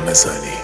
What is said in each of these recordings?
مثالی.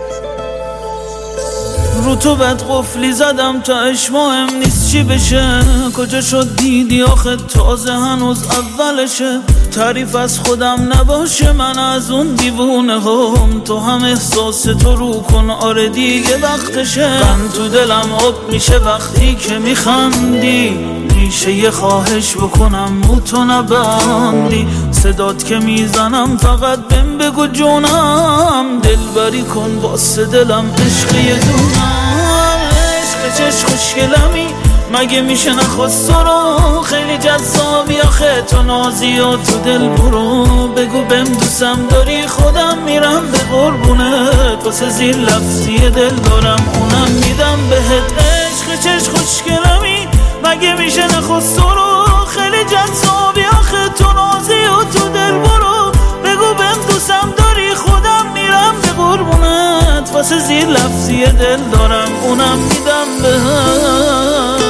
رو تو بد قفلی زدم تا مهم نیست چی بشه، کجا شد دیدی آخه تازه هنوز اولشه. تعریف از خودم نباشه من از اون دیوونه هم، تو هم احساس تو رو کن آره دیگه وقتشه. من تو دلم آب میشه وقتی که میخندی، میشه یه خواهش بکنم تو نبندی. صدات که میزنم فقط بهم بگو جونم، دلبری کن واسه دلم عشق یه دونم. عشق چش خوشگلمی مگه میشه نخواست رو، خیلی جذابی آخه تو نازی و تو دل برو. بگو بهم دوستم داری خودم میرم به قربونت، واسه زیر لفظی دل دارم اونم میدم بهت. عشق چش خوشگلمی مگه میشه نخواست رو، خیلی جذابی آخه تو نازی و تو دل برو. بگو بهم دوستم داری خودم میرم به قربونت، واسه زیر لفظی دل دارم اونم میدم بهت.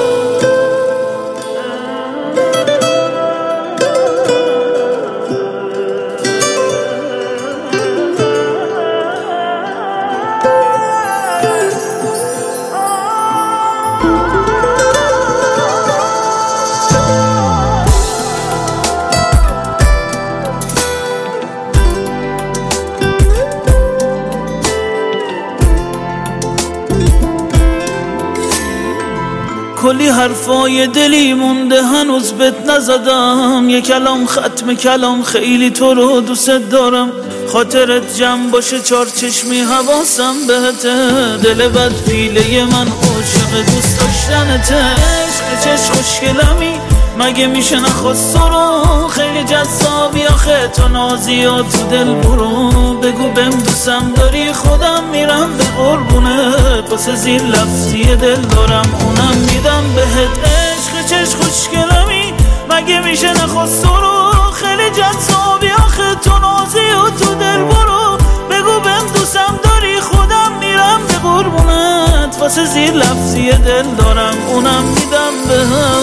کلی حرفای دلی مونده هنوز بهت نزدم، یه کلام ختم کلام خیلی تو رو دوست دارم. خاطرت جمع باشه چار چشمی حواسم بهته، دل بد پیله من عاشق دوست داشتنته. عشق چش خوشگلمی مگه میشه نخواست رو، خیلی جذابی آخه تو نازی و تو دل برو. بگو بهم دوستم داری خودم میرم به قربونت، واسه زیر لفظی دل دارم اونم میدم بهت. عشق چش خوشگلمی مگه میشه نخواست رو، خیلی جذابی آخه تو نازی و تو دل برو. بگو بهم دوستم داری خودم میرم به قربونت، واسه زیر لفظی دل دارم اونم میدم بهت.